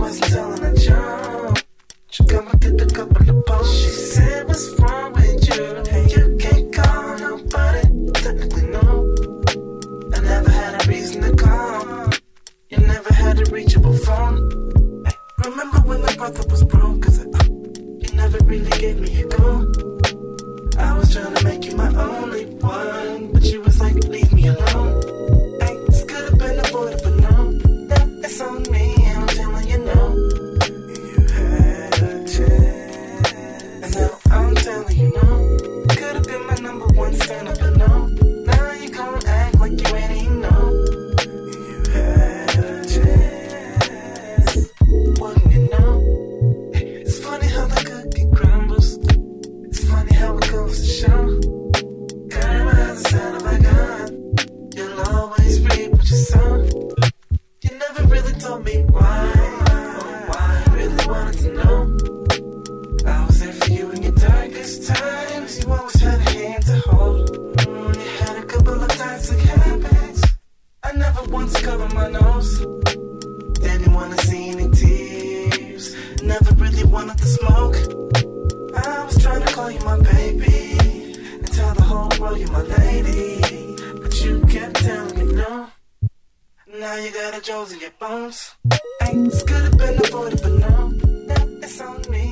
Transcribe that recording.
wasn't telling the truth. She commented a couple of posts. She said, what's wrong with you? Hey, you can't call nobody. Technically, no. I never had a reason to call. You never had a reachable phone. Hey, remember when my brother was broke? Cause you never really gave me a go. I was trying to make you my only one, but you was like, leave me alone. Hey, this could have been avoided, but no. Now it's on me, and I'm telling you no. You had a chance, and now I'm telling you no. Could have been my number one stand-up, but no. Now you gon' act like you ain't even know. You had a chance, wouldn't you know? It's funny how the cookie crumbles. It's funny how it goes to show. Karma has a sound of a gun. You'll always reap what you sow. You never really told me why. Oh, why I really wanted to know. I was there for you in your darkest times. You always had a hand to hold. You had a couple of toxic habits. I never once covered my nose. Didn't wanna see any tears. Never really wanted to smoke. I was trying to call you my baby and tell the whole world you're my lady, but you kept telling me no. Now you got a Jones in your bones. Hey, this could have been avoided, but no. Now it's on me.